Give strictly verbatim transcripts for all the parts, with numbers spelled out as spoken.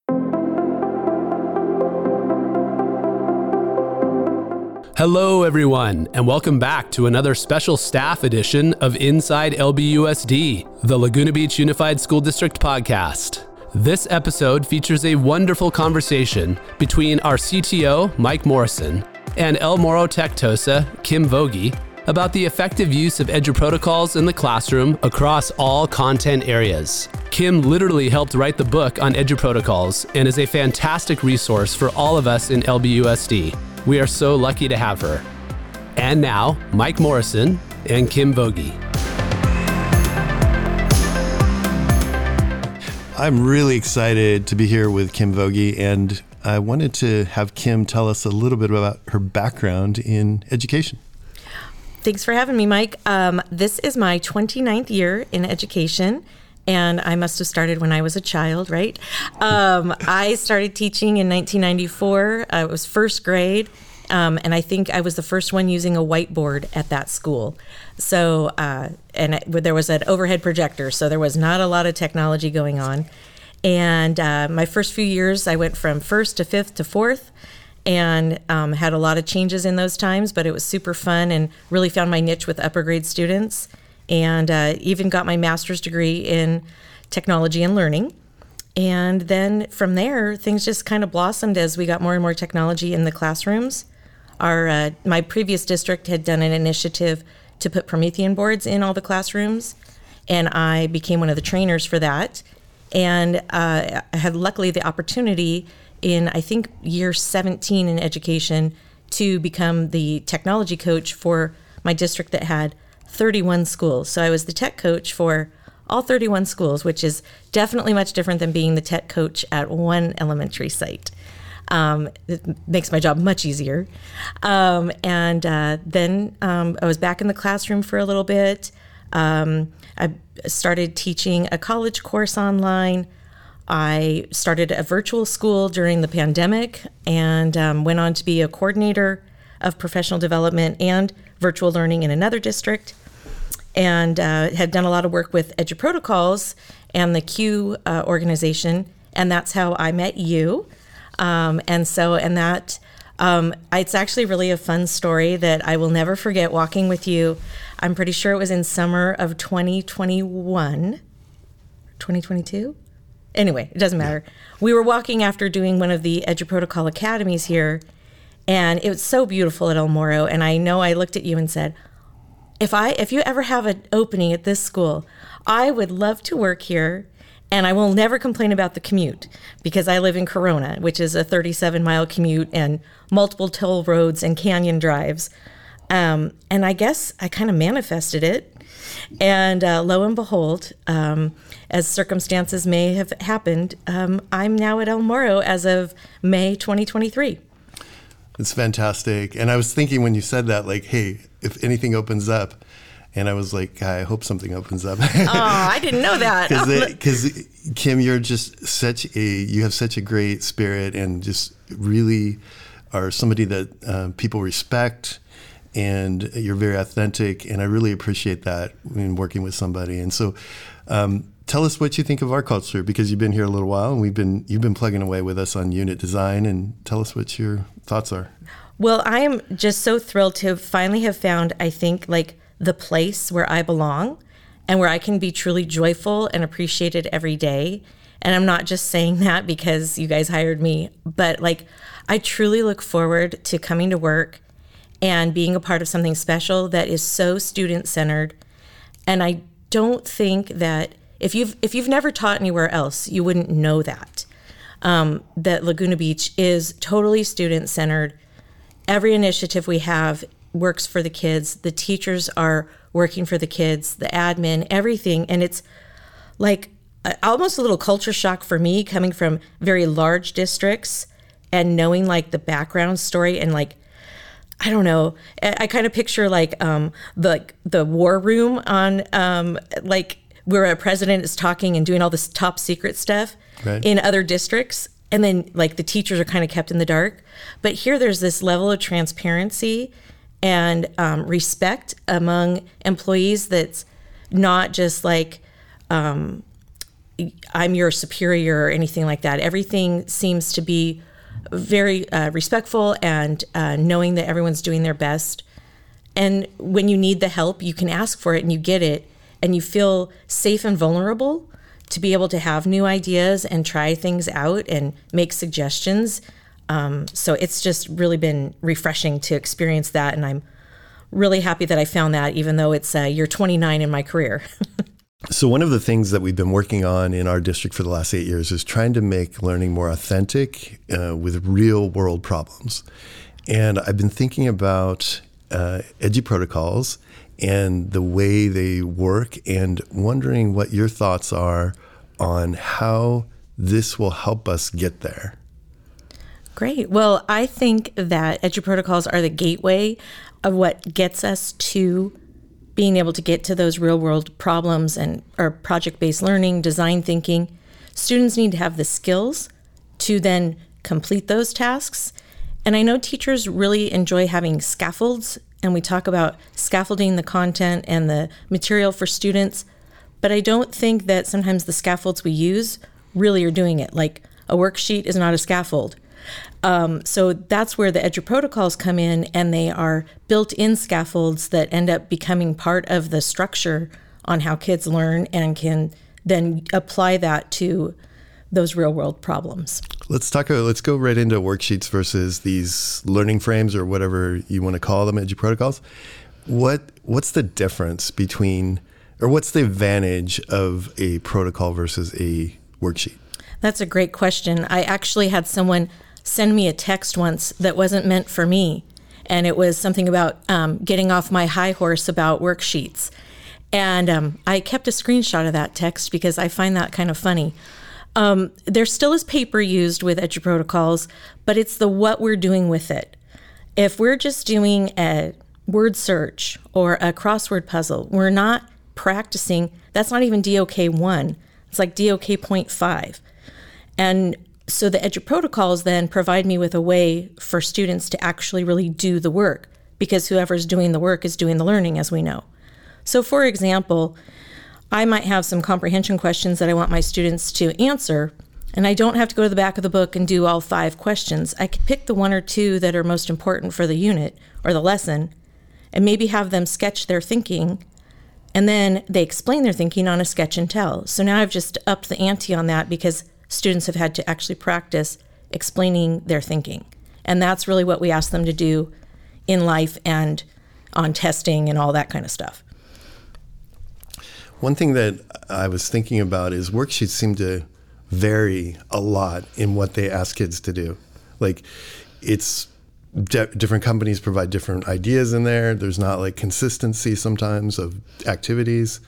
Hello, everyone, and welcome back to another special staff edition of Inside L B U S D, the Laguna Beach Unified School District podcast. This episode features a wonderful conversation between our C T O, Mike Morrison, and El Morro Tech TOSA, Kim Vogie, about the effective use of EduProtocols in the classroom across all content areas. Kim literally helped write the book on EduProtocols and is a fantastic resource for all of us in L B U S D. We are so lucky to have her. And now, Mike Morrison and Kim Vogie. I'm really excited to be here with Kim Vogie, and I wanted to have Kim tell us a little bit about her background in education. Thanks for having me, Mike. Um, this is my twenty-ninth year in education, and I must have started when I was a child, right? Um, I started teaching in nineteen ninety-four. I was first grade, um, and I think I was the first one using a whiteboard at that school. So, uh, and it, there was an overhead projector, so there was not a lot of technology going on. And uh, my first few years, I went from first to fifth to fourth, and um, had a lot of changes in those times, but it was super fun and really found my niche with upper grade students. And uh, even got my master's degree in technology and learning. And then from there, things just kind of blossomed as we got more and more technology in the classrooms. Our uh, my previous district had done an initiative to put Promethean boards in all the classrooms, and I became one of the trainers for that. And uh, I had luckily the opportunity in, I think, year seventeen in education to become the technology coach for my district that had thirty-one schools. So I was the tech coach for all thirty-one schools, which is definitely much different than being the tech coach at one elementary site. Um, it makes my job much easier. Um, and uh, then um, I was back in the classroom for a little bit. Um, I started teaching a college course online. I started a virtual school during the pandemic and um, went on to be a coordinator of professional development and virtual learning in another district, and uh, had done a lot of work with EduProtocols and the Q uh, organization, and that's how I met you. Um, and so, and that, um, it's actually really a fun story that I will never forget walking with you. I'm pretty sure it was in summer of twenty twenty-one, twenty twenty-two? Anyway, it doesn't matter. We were walking after doing one of the EduProtocol academies here, and it was so beautiful at El Morro. And I know I looked at you and said, if I, if you ever have an opening at this school, I would love to work here, and I will never complain about the commute because I live in Corona, which is a thirty-seven mile commute and multiple toll roads and canyon drives. Um, and I guess I kind of manifested it. And uh, lo and behold, um, as circumstances may have happened, um, I'm now at El Morro as of May twenty twenty-three. It's fantastic. And I was thinking when you said that, like, hey, if anything opens up, and I was like, I hope something opens up. Oh, I didn't know that. Because Kim, you're just such a, you have such a great spirit and just really are somebody that uh, people respect, and you're very authentic. And I really appreciate that in working with somebody. And so um, tell us what you think of our culture, because you've been here a little while and we've been, you've been plugging away with us on unit design, and tell us what your thoughts are. Well, I am just so thrilled to finally have found, I think, like the place where I belong and where I can be truly joyful and appreciated every day. And I'm not just saying that because you guys hired me, but like I truly look forward to coming to work and being a part of something special that is so student-centered. And I don't think that if you've if you've never taught anywhere else, you wouldn't know that. Um, that Laguna Beach is totally student-centered. Every initiative we have works for the kids. The teachers are working for the kids, the admin, everything. And it's like uh, almost a little culture shock for me coming from very large districts and knowing like the background story and like, I don't know, I, I kind of picture like um, the, the war room on um, like where a president is talking and doing all this top secret stuff right. in other districts. And then like the teachers are kind of kept in the dark. But here there's this level of transparency and um, respect among employees that's not just like, um, I'm your superior or anything like that. Everything seems to be very uh, respectful and uh, knowing that everyone's doing their best. And when you need the help, you can ask for it and you get it, and you feel safe and vulnerable to be able to have new ideas and try things out and make suggestions. Um, so it's just really been refreshing to experience that, and I'm really happy that I found that, even though it's uh, year twenty-nine in my career. So one of the things that we've been working on in our district for the last eight years is trying to make learning more authentic uh, with real world problems. And I've been thinking about uh, EduProtocols and the way they work, and wondering what your thoughts are on how this will help us get there. Great. Well, I think that EduProtocols are the gateway of what gets us to being able to get to those real world problems and or project-based learning, design thinking. Students need to have the skills to then complete those tasks. And I know teachers really enjoy having scaffolds, and we talk about scaffolding the content and the material for students, but I don't think that sometimes the scaffolds we use really are doing it. Like a worksheet is not a scaffold. Um, so that's where the EduProtocols come in, and they are built-in scaffolds that end up becoming part of the structure on how kids learn and can then apply that to those real-world problems. Let's talk. Let's go right into worksheets versus these learning frames, or whatever you want to call them, EduProtocols. What What's the difference between, or what's the advantage of a protocol versus a worksheet? That's a great question. I actually had someone send me a text once that wasn't meant for me. And it was something about um, getting off my high horse about worksheets. And um, I kept a screenshot of that text because I find that kind of funny. Um, there still is paper used with EduProtocols, but it's the what we're doing with it. If we're just doing a word search or a crossword puzzle, we're not practicing. That's not even D O K one. It's like D O K point five. And so the EduProtocols then provide me with a way for students to actually really do the work, because whoever's doing the work is doing the learning, as we know. So for example, I might have some comprehension questions that I want my students to answer, and I don't have to go to the back of the book and do all five questions. I could pick the one or two that are most important for the unit or the lesson, and maybe have them sketch their thinking, and then they explain their thinking on a sketch and tell. So now I've just upped the ante on that, because students have had to actually practice explaining their thinking. And that's really what we ask them to do in life and on testing and all that kind of stuff. One thing that I was thinking about is worksheets seem to vary a lot in what they ask kids to do. Like, it's d- different companies provide different ideas in there. There's not like consistency sometimes of activities.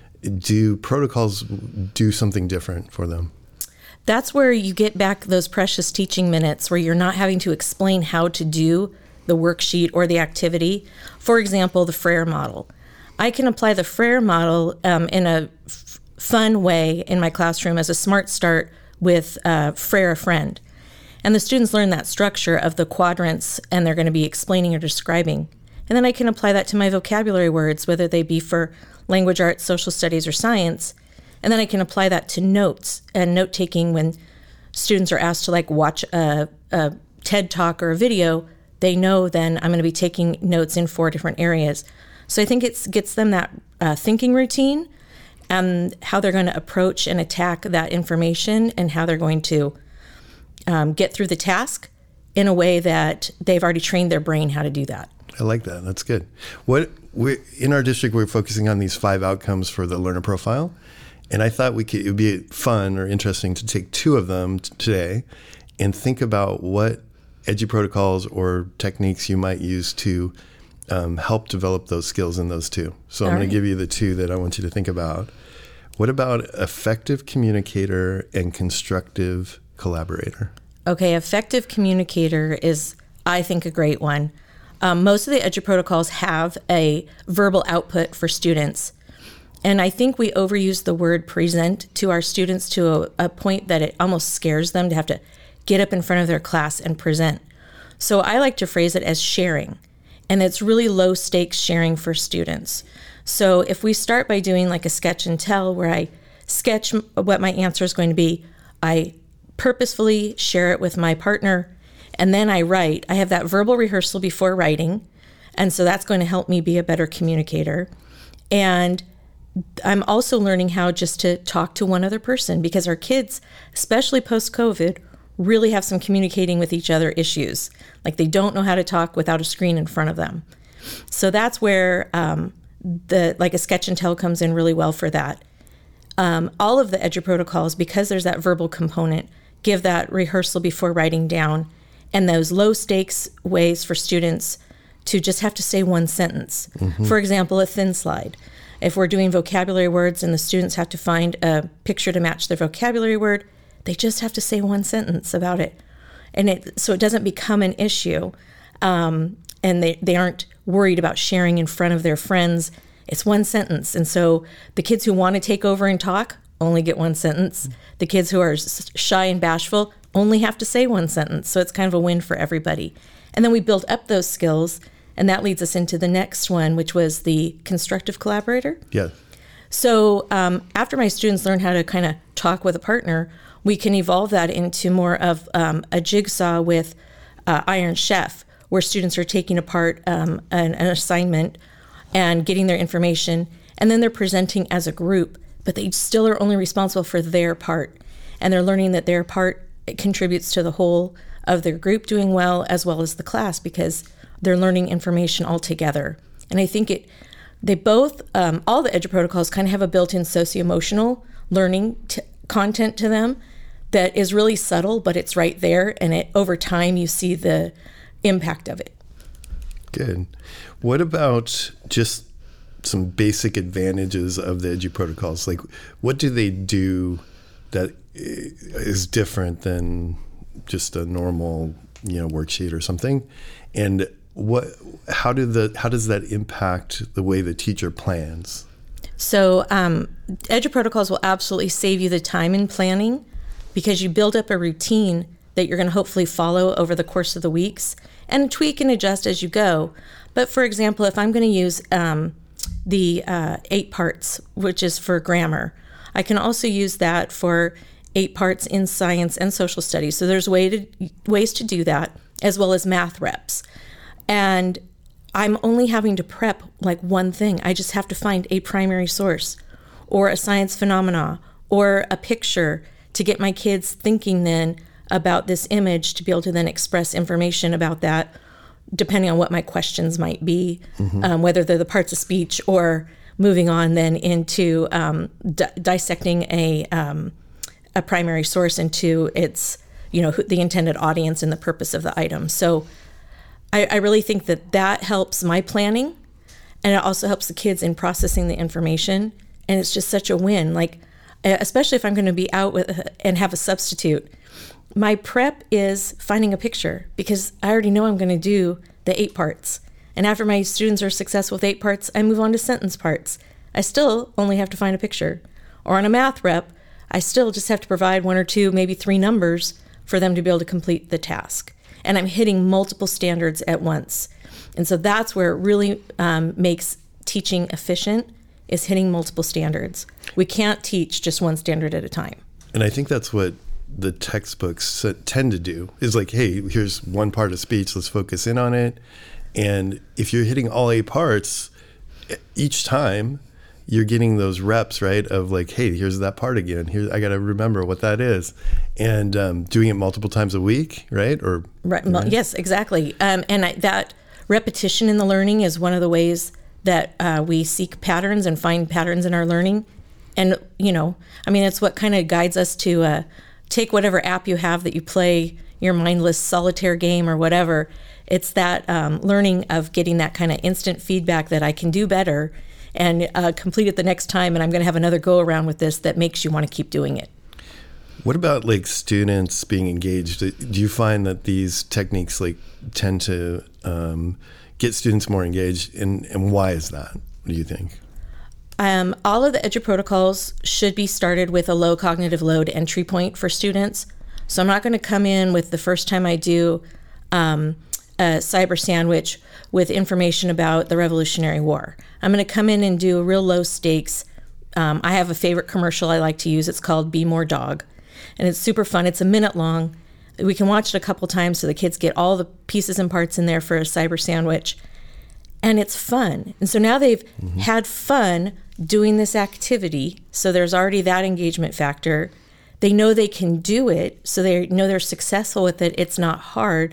Do protocols do something different for them? That's where you get back those precious teaching minutes where you're not having to explain how to do the worksheet or the activity. For example, the Frayer model. I can apply the Frayer model um, in a f- fun way in my classroom as a smart start with uh, Frayer a Friend. And the students learn that structure of the quadrants, and they're going to be explaining or describing. And then I can apply that to my vocabulary words, whether they be for language arts, social studies, or science. And then I can apply that to notes and note-taking. When students are asked to like watch a, a TED Talk or a video, they know then I'm going to be taking notes in four different areas. So I think it gets them that uh, thinking routine and how they're going to approach and attack that information, and how they're going to um, get through the task in a way that they've already trained their brain how to do that. I like that. That's good. What we in our district, we're focusing on these five outcomes for the learner profile. And I thought we could, it would be fun or interesting to take two of them t- today and think about what EduProtocols or techniques you might use to um, help develop those skills in those two. So I'm going to give you the two that I want you to think about. What about effective communicator and constructive collaborator? Okay, effective communicator is, I think, a great one. Um, most of the EduProtocols have a verbal output for students. And I think we overuse the word present to our students to a, a point that it almost scares them to have to get up in front of their class and present. So I like to phrase it as sharing. And it's really low stakes sharing for students. So if we start by doing like a sketch and tell, where I sketch what my answer is going to be. I purposefully share it with my partner, and then I write. I have that verbal rehearsal before writing, and so that's going to help me be a better communicator. And I'm also learning how just to talk to one other person, because our kids, especially post-COVID, really have some communicating with each other issues. Like they don't know how to talk without a screen in front of them. So that's where um, the like a sketch and tell comes in really well for that. Um, all of the EduProtocols, because there's that verbal component, give that rehearsal before writing down, and those low stakes ways for students to just have to say one sentence. Mm-hmm. For example, a thin slide. If we're doing vocabulary words and the students have to find a picture to match their vocabulary word, they just have to say one sentence about it. And it so it doesn't become an issue. Um, and they, they aren't worried about sharing in front of their friends. It's one sentence. And so the kids who want to take over and talk only get one sentence. The kids who are shy and bashful only have to say one sentence. So it's kind of a win for everybody. And then we build up those skills, and that leads us into the next one, which was the constructive collaborator. Yeah. So um, after my students learn how to kind of talk with a partner, we can evolve that into more of um, a jigsaw with uh, Iron Chef, where students are taking apart um, an, an assignment and getting their information, and then they're presenting as a group, but they still are only responsible for their part. And they're learning that their part contributes to the whole of their group doing well, as well as the class, because they're learning information all together. And I think it, they both, um, all the EduProtocols kind of have a built-in socio-emotional learning t- content to them that is really subtle, but it's right there, and it over time you see the impact of it. Good. What about just some basic advantages of the EduProtocols? Like, what do they do that is different than just a normal, you know, worksheet or something? And what, how do the, how does that impact the way the teacher plans? So um, EduProtocols will absolutely save you the time in planning, because you build up a routine that you're going to hopefully follow over the course of the weeks and tweak and adjust as you go. But for example, if I'm going to use um, the uh, eight parts, which is for grammar, I can also use that for eight parts in science and social studies. So there's way to, ways to do that, as well as math reps. And I'm only having to prep like one thing. I just have to find a primary source or a science phenomena or a picture to get my kids thinking then about this image, to be able to then express information about that, depending on what my questions might be, mm-hmm. um, whether they're the parts of speech or moving on then into um, di- dissecting a um, a primary source into its, you know, the intended audience and the purpose of the item. So I, I really think that that helps my planning, and it also helps the kids in processing the information. And it's just such a win. Like, especially if I'm going to be out with and have a substitute, my prep is finding a picture, because I already know I'm going to do the eight parts. And after my students are successful with eight parts, I move on to sentence parts. I still only have to find a picture. Or on a math rep, I still just have to provide one or two, maybe three numbers for them to be able to complete the task. And I'm hitting multiple standards at once. And so that's where it really um, makes teaching efficient, is hitting multiple standards. We can't teach just one standard at a time. And I think that's what the textbooks tend to do, is like, hey, here's one part of speech, let's focus in on it. And if you're hitting all eight parts, each time you're getting those reps, right, of like, hey, here's that part again. Here, I got to remember what that is. And um, doing it multiple times a week, right? Or right, right? Yes, exactly. Um, and I, that repetition in the learning is one of the ways that uh, we seek patterns and find patterns in our learning. And, you know, I mean, it's what kind of guides us to uh, take whatever app you have that you play your mindless solitaire game or whatever. It's that um, learning of getting that kind of instant feedback that I can do better and uh, complete it the next time, and I'm going to have another go around with this that makes you want to keep doing it. What about like students being engaged? Do you find that these techniques like tend to um, get students more engaged, and, and why is that? What do you think? Um, all of the EduProtocols should be started with a low cognitive load entry point for students. So I'm not going to come in with the first time I do um, a cyber sandwich with information about the Revolutionary War. I'm going to come in and do a real low stakes um, I have a favorite commercial I like to use. It's called Be More Dog. And it's super fun. It's a minute long. We can watch it a couple times so the kids get all the pieces and parts in there for a cyber sandwich. And it's fun. And so now they've mm-hmm. had fun doing this activity. So there's already that engagement factor. They know they can do it. So they know they're successful with it. It's not hard.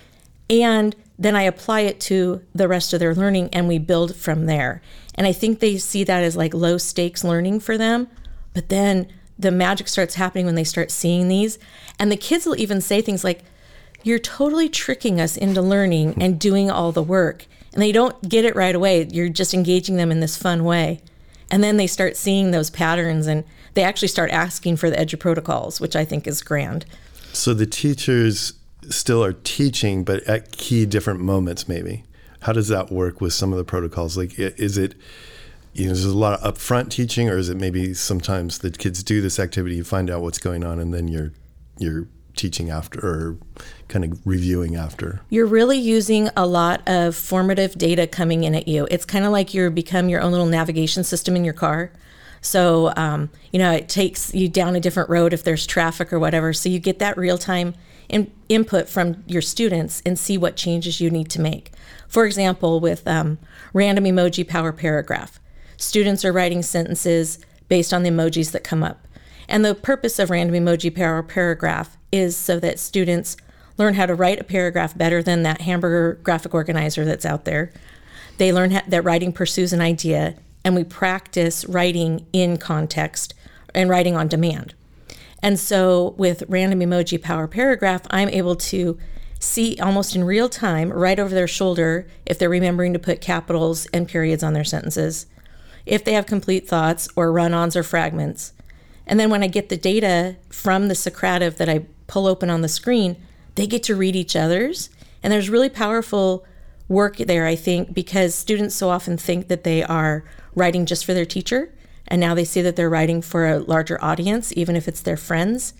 And then I apply it to the rest of their learning and we build from there. And I think they see that as like low stakes learning for them. But then the magic starts happening when they start seeing these. And the kids will even say things like, you're totally tricking us into learning and doing all the work. And they don't get it right away. You're just engaging them in this fun way. And then they start seeing those patterns and they actually start asking for the EduProtocols, which I think is grand. So the teachers still are teaching, but at key different moments maybe. How does that work with some of the protocols? Like, is it, you know, there's a lot of upfront teaching, or is it maybe sometimes the kids do this activity, you find out what's going on, and then you're you're teaching after or kind of reviewing after? You're really using a lot of formative data coming in at you. It's kind of like you become your own little navigation system in your car. So, um, you know, it takes you down a different road if there's traffic or whatever. So you get that real-time in, input from your students and see what changes you need to make. For example, with um, random emoji power paragraph. Students are writing sentences based on the emojis that come up. And the purpose of random emoji power paragraph is so that students learn how to write a paragraph better than that hamburger graphic organizer that's out there. They learn how, that writing pursues an idea, and we practice writing in context and writing on demand. And so with random emoji power paragraph, I'm able to see almost in real time, right over their shoulder, if they're remembering to put capitals and periods on their sentences, if they have complete thoughts or run-ons or fragments. And then when I get the data from the Socrative that I pull open on the screen, they get to read each other's. And there's really powerful work there, I think, because students so often think that they are writing just for their teacher. And now they see that they're writing for a larger audience, even if it's their friends.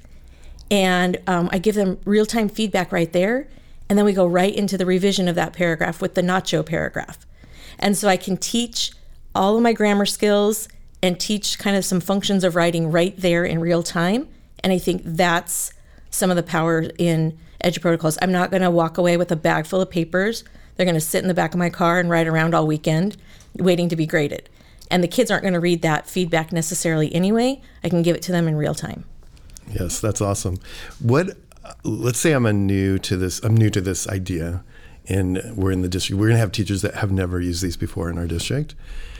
And um, I give them real-time feedback right there. And then we go right into the revision of that paragraph with the nacho paragraph. And so I can teach all of my grammar skills and teach kind of some functions of writing right there in real time. And I think that's some of the power in EduProtocols. I'm not going to walk away with a bag full of papers. They're going to sit in the back of my car and ride around all weekend waiting to be graded. And the kids aren't going to read that feedback necessarily anyway. I can give it to them in real time. Yes, that's awesome. What, let's say I'm a new to this, I'm new to this idea, and we're in the district. We're going to have teachers that have never used these before in our district.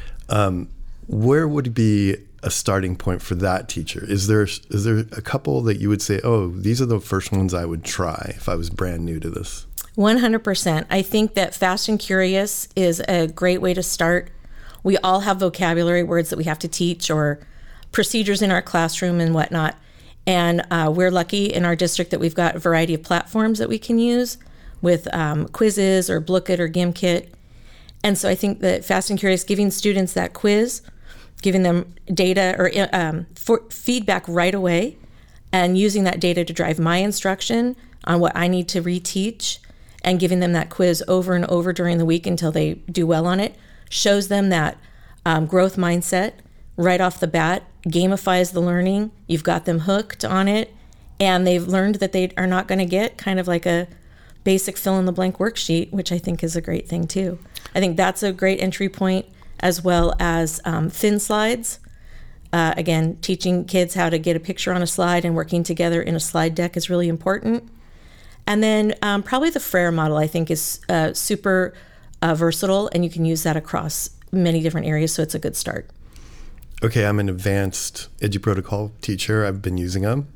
Um, where would be a starting point for that teacher? Is there is there a couple that you would say, oh, these are the first ones I would try if I was brand new to this? one hundred percent. I think that Fast and Curious is a great way to start. We all have vocabulary words that we have to teach or procedures in our classroom and whatnot. And uh, we're lucky in our district that we've got a variety of platforms that we can use with um, quizzes or Blooket or Gimkit. And so I think that Fast and Curious, giving students that quiz, giving them data or um, for feedback right away, and using that data to drive my instruction on what I need to reteach, and giving them that quiz over and over during the week until they do well on it, shows them that um, growth mindset right off the bat, gamifies the learning. You've got them hooked on it, and they've learned that they are not going to get kind of like a basic fill-in-the-blank worksheet, which I think is a great thing too. I think that's a great entry point, as well as um, thin slides. Uh, again, teaching kids how to get a picture on a slide and working together in a slide deck is really important. And then um, probably the Frere model, I think, is uh, super uh, versatile, and you can use that across many different areas, so it's a good start. Okay, I'm an advanced EduProtocol teacher. I've been using them.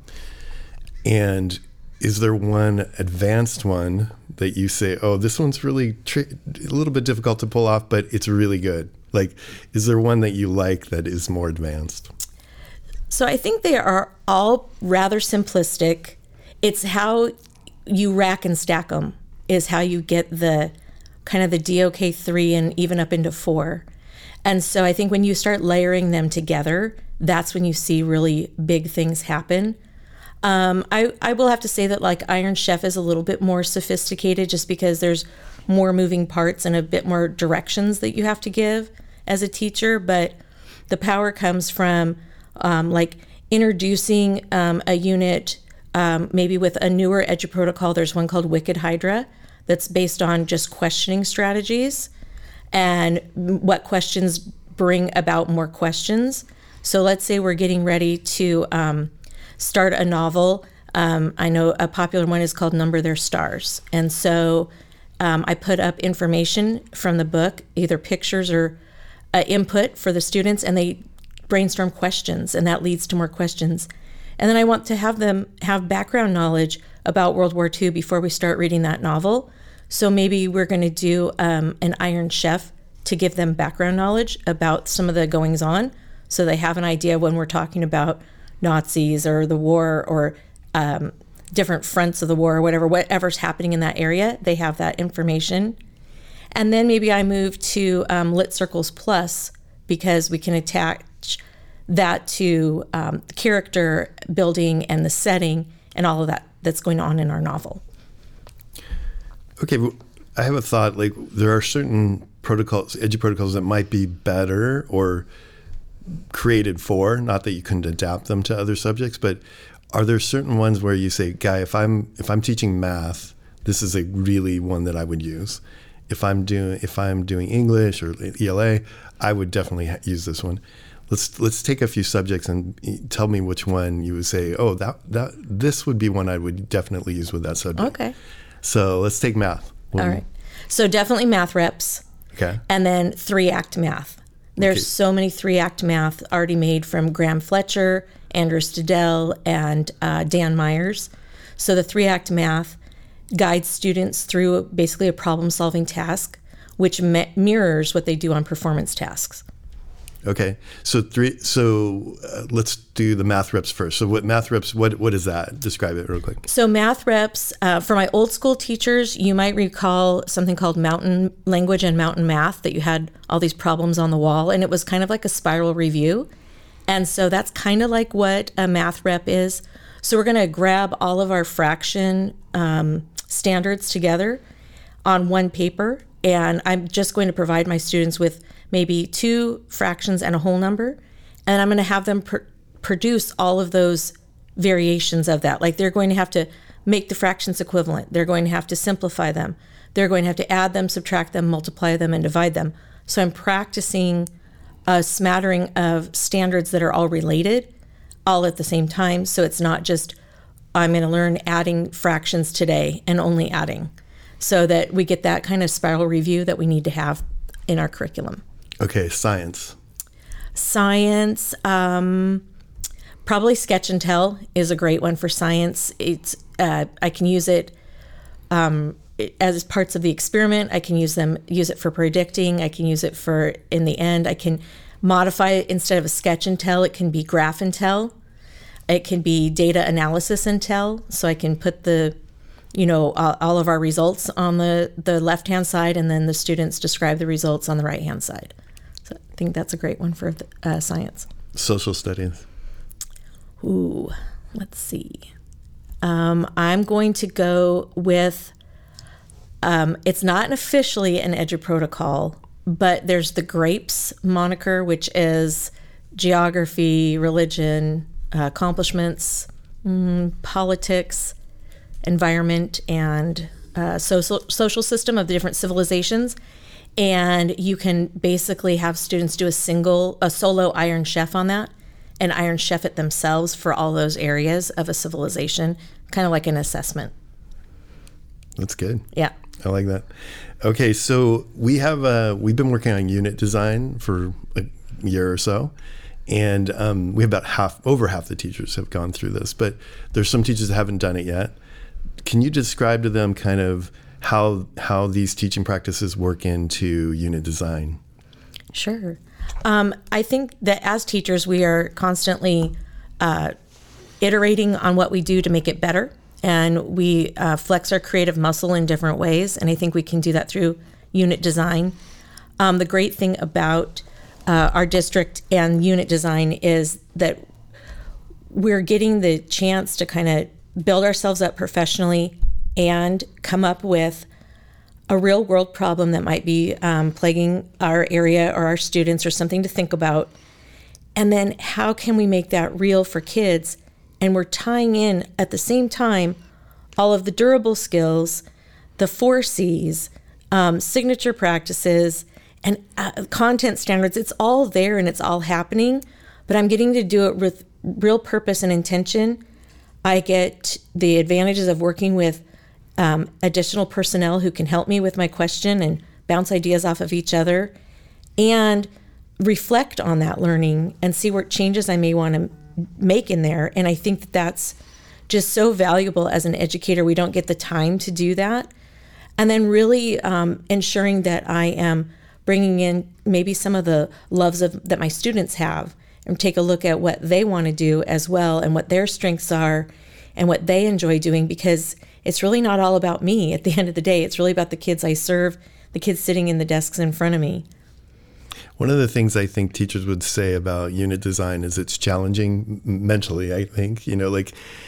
And is there one advanced one that you say, oh, this one's really tri- a little bit difficult to pull off, but it's really good? Like, is there one that you like that is more advanced? So I think they are all rather simplistic. It's how you rack and stack them is how you get the kind of the D O K three and even up into four. And so I think when you start layering them together, that's when you see really big things happen. Um, I, I will have to say that like Iron Chef is a little bit more sophisticated just because there's more moving parts and a bit more directions that you have to give as a teacher. But the power comes from um, like introducing um, a unit, um, maybe with a newer edu protocol. There's one called Wicked Hydra that's based on just questioning strategies and what questions bring about more questions. So let's say we're getting ready to um, start a novel. Um, I know a popular one is called Number Their Stars. And so um, I put up information from the book, either pictures or uh, input for the students, and they brainstorm questions, and that leads to more questions. And then I want to have them have background knowledge about World War Two before we start reading that novel. So maybe we're going to do um, an Iron Chef to give them background knowledge about some of the goings on, so they have an idea when we're talking about Nazis or the war or um, different fronts of the war or whatever, whatever's happening in that area, they have that information. And then maybe I move to um, Lit Circles Plus, because we can attach that to um, the character building and the setting and all of that that's going on in our novel. Okay, well, I have a thought. Like, there are certain protocols, edu protocols that might be better or created for, not that you couldn't adapt them to other subjects, but are there certain ones where you say, Guy, if I'm if I'm teaching math, this is a really one that I would use. If I'm doing if I'm doing English or E L A, I would definitely use this one. Let's let's take a few subjects and tell me which one you would say, oh, that that this would be one I would definitely use with that subject. Okay. So let's take math. All right. So definitely math reps. Okay. And then three-act math. There's Okay. so many three-act math already made from Graham Fletcher, Andrew Stedell, and uh, Dan Myers. So the three-act math guides students through basically a problem-solving task, which me- mirrors what they do on performance tasks. Okay. So three. So uh, let's do the math reps first. So what math reps? What what is that? Describe it real quick. So math reps, uh, for my old school teachers, you might recall something called mountain language and mountain math, that you had all these problems on the wall, and it was kind of like a spiral review. And so that's kind of like what a math rep is. So we're going to grab all of our fraction um, standards together on one paper, and I'm just going to provide my students with maybe two fractions and a whole number, and I'm going to have them pr- produce all of those variations of that. Like, they're going to have to make the fractions equivalent. They're going to have to simplify them. They're going to have to add them, subtract them, multiply them, and divide them. So I'm practicing a smattering of standards that are all related, all at the same time. So it's not just, I'm going to learn adding fractions today and only adding, so that we get that kind of spiral review that we need to have in our curriculum. Okay, science. Science, um, probably Sketch and Tell is a great one for science. It's uh, I can use it um, as parts of the experiment. I can use them use it for predicting. I can use it for in the end. I can modify it. Instead of a Sketch and Tell, it can be Graph and Tell. It can be data analysis and tell. So I can put the you know, uh, all of our results on the, the left-hand side, and then the students describe the results on the right-hand side. So I think that's a great one for uh, science. Social studies. Ooh, let's see. Um, I'm going to go with, um, it's not officially an Edu protocol, but there's the GRAPES moniker, which is geography, religion, uh, accomplishments, mm, politics, environment, and uh, social social system of the different civilizations. And you can basically have students do a single, a solo Iron Chef on that, and Iron Chef it themselves for all those areas of a civilization, kind of like an assessment. That's good. Yeah. I like that. Okay, so we have uh, we've been working on unit design for a year or so, and um, we have about half, over half the teachers have gone through this, but there's some teachers that haven't done it yet. Can you describe to them kind of how how these teaching practices work into unit design? Sure. Um, I think that as teachers, we are constantly uh, iterating on what we do to make it better, and we uh, flex our creative muscle in different ways, and I think we can do that through unit design. Um, the great thing about uh, our district and unit design is that we're getting the chance to kind of build ourselves up professionally and come up with a real world problem that might be um, plaguing our area or our students, or something to think about. And then how can we make that real for kids? And we're tying in at the same time all of the durable skills, the four C's, um, signature practices, and uh, content standards. It's all there and it's all happening, but I'm getting to do it with real purpose and intention. I get the advantages of working with um, additional personnel who can help me with my question and bounce ideas off of each other, and reflect on that learning and see what changes I may want to make in there. And I think that that's just so valuable as an educator. We don't get the time to do that. And then really um, ensuring that I am bringing in maybe some of the loves of that my students have, and take a look at what they want to do as well, and what their strengths are and what they enjoy doing, because it's really not all about me at the end of the day. It's really about the kids I serve, the kids sitting in the desks in front of me. One of the things I think teachers would say about unit design is it's challenging mentally, I think, you know, like,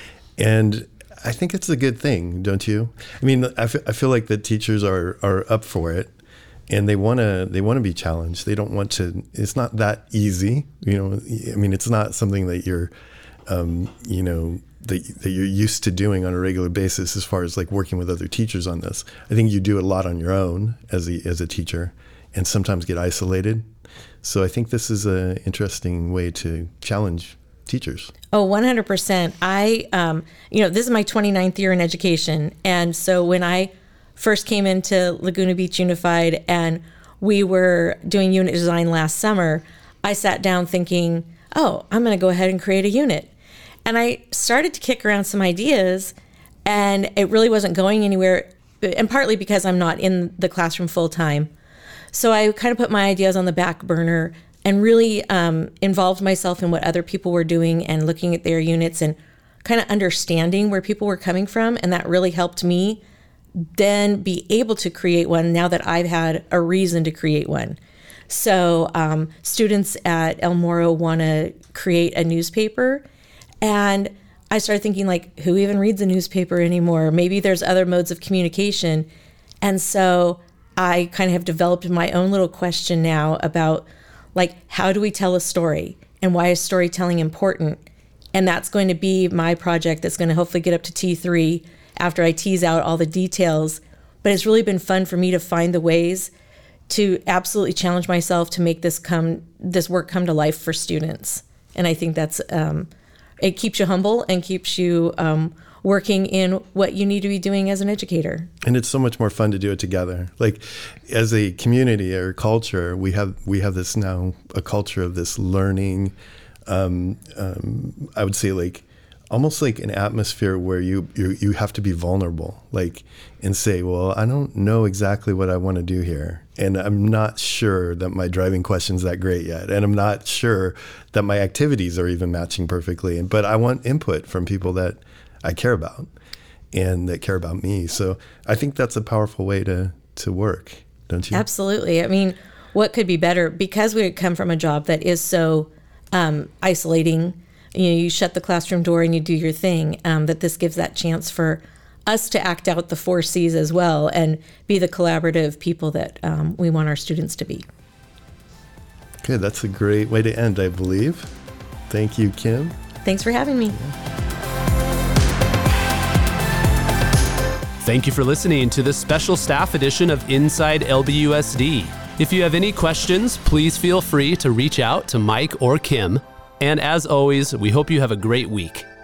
and I think it's a good thing, don't you? I mean, I, f- I feel like the teachers are, are up for it, and they want to they want to be challenged. They don't want to, it's not that easy, you know, I mean, it's not something that you're, um, you know, that, that you're used to doing on a regular basis as far as like working with other teachers on this. I think you do a lot on your own as a, as a teacher, and sometimes get isolated. So I think this is an interesting way to challenge teachers. Oh, one hundred percent. I, um, you know, this is my twenty-ninth year in education. And so when I first came into Laguna Beach Unified and we were doing unit design last summer, I sat down thinking, oh, I'm going to go ahead and create a unit. And I started to kick around some ideas, and it really wasn't going anywhere, and partly because I'm not in the classroom full time. So I kind of put my ideas on the back burner and really um, involved myself in what other people were doing and looking at their units and kind of understanding where people were coming from. And that really helped me then be able to create one now that I've had a reason to create one. So um, students at El Moro want to create a newspaper, and I started thinking, like, who even reads a newspaper anymore? Maybe there's other modes of communication. And so I kind of have developed my own little question now about, like, how do we tell a story, and why is storytelling important? And that's going to be my project that's going to hopefully get up to T three after I tease out all the details. But it's really been fun for me to find the ways to absolutely challenge myself to make this come, this work come to life for students. And I think that's, um, it keeps you humble and keeps you um, working in what you need to be doing as an educator. And it's so much more fun to do it together. Like, as a community or culture, we have we have this now, a culture of this learning, um, um, I would say like almost like an atmosphere where you, you you have to be vulnerable, like, and say, well, I don't know exactly what I want to do here, and I'm not sure that my driving question's that great yet, and I'm not sure that my activities are even matching perfectly, but I want input from people that I care about and that care about me. So I think that's a powerful way to, to work, don't you? Absolutely. I mean, what could be better? Because we come from a job that is so um, isolating, you know, you shut the classroom door and you do your thing, um, that this gives that chance for us to act out the four C's as well and be the collaborative people that um, we want our students to be. Good. That's a great way to end, I believe. Thank you, Kim. Thanks for having me. Yeah. Thank you for listening to this special staff edition of Inside L B U S D. If you have any questions, please feel free to reach out to Mike or Kim. And as always, we hope you have a great week.